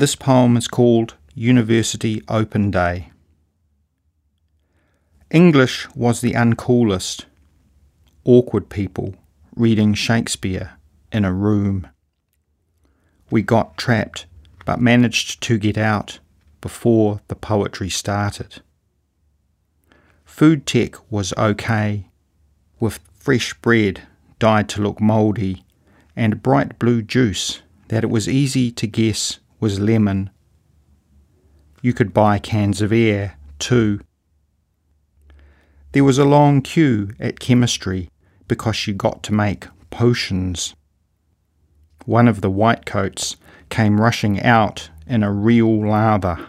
This poem is called University Open Day. English was the uncoolest. Awkward people reading Shakespeare in a room. We got trapped, but managed to get out before the poetry started. Food tech was okay, with fresh bread dyed to look mouldy and bright blue juice that it was easy to guess was lemon. You could buy cans of air too. There was a long queue at chemistry because you got to make potions. One of the whitecoats came rushing out in a real lather.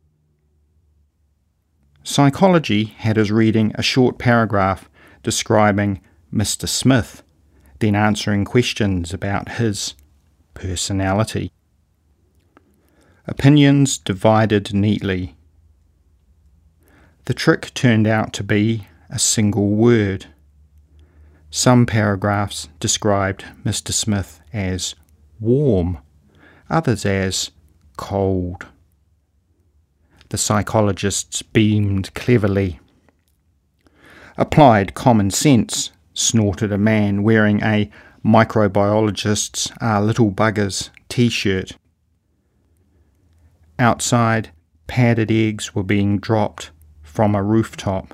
Psychology had us reading a short paragraph describing Mr. Smith, then answering questions about his personality. Opinions divided neatly. The trick turned out to be a single word. Some paragraphs described Mr. Smith as warm, others as cold. The psychologists beamed cleverly. Applied common sense, snorted a man wearing a microbiologists are little buggers t-shirt. Outside, padded eggs were being dropped from a rooftop.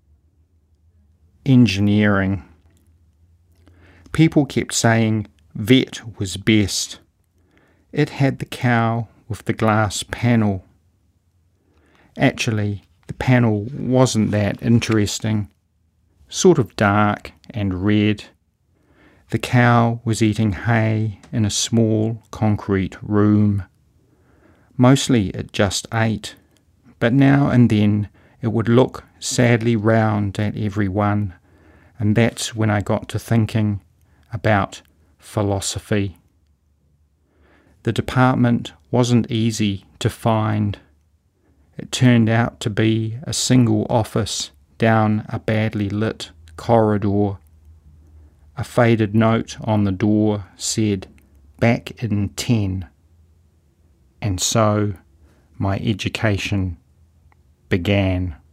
Engineering. People kept saying vet was best. It had the cow with the glass panel. Actually, the panel wasn't that interesting. Sort of dark and red. The cow was eating hay in a small concrete room. Mostly it just ate, but now and then it would look sadly round at everyone, and that's when I got to thinking about philosophy. The department wasn't easy to find. It turned out to be a single office down a badly lit corridor. A faded note on the door said, "Back in 10." And so my education began.